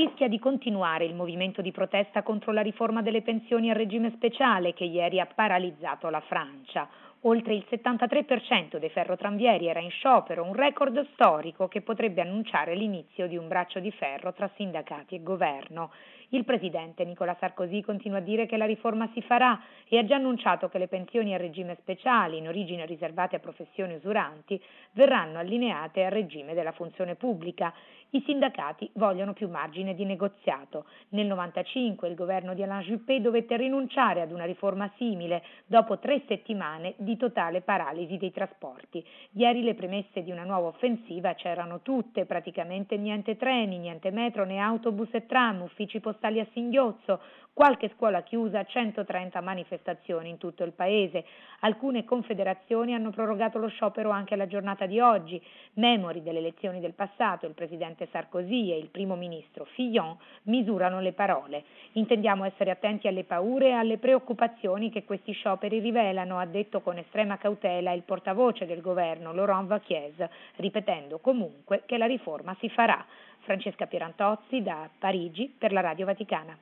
Rischia di continuare il movimento di protesta contro la riforma delle pensioni a regime speciale che ieri ha paralizzato la Francia. Oltre il 73% dei ferrotranvieri era in sciopero, un record storico che potrebbe annunciare l'inizio di un braccio di ferro tra sindacati e governo. Il presidente Nicolas Sarkozy continua a dire che la riforma si farà e ha già annunciato che le pensioni a regime speciale, in origine riservate a professioni usuranti, verranno allineate al regime della funzione pubblica. I sindacati vogliono più margine di negoziato. Nel 1995 il governo di Alain Juppé dovette rinunciare ad una riforma simile dopo 3 settimane di totale paralisi dei trasporti. Ieri le premesse di una nuova offensiva c'erano tutte, praticamente niente treni, niente metro né autobus e tram, uffici postali a singhiozzo, qualche scuola chiusa, 130 manifestazioni in tutto il paese. Alcune confederazioni hanno prorogato lo sciopero anche alla giornata di oggi. Memori delle elezioni del passato, il presidente Sarkozy e il primo ministro Fillon misurano le parole. Intendiamo essere attenti alle paure e alle preoccupazioni che questi scioperi rivelano, ha detto con estrema cautela il portavoce del governo Laurent Wauquiez, ripetendo comunque che la riforma si farà. Francesca Pierantozzi da Parigi per la Radio Vaticana.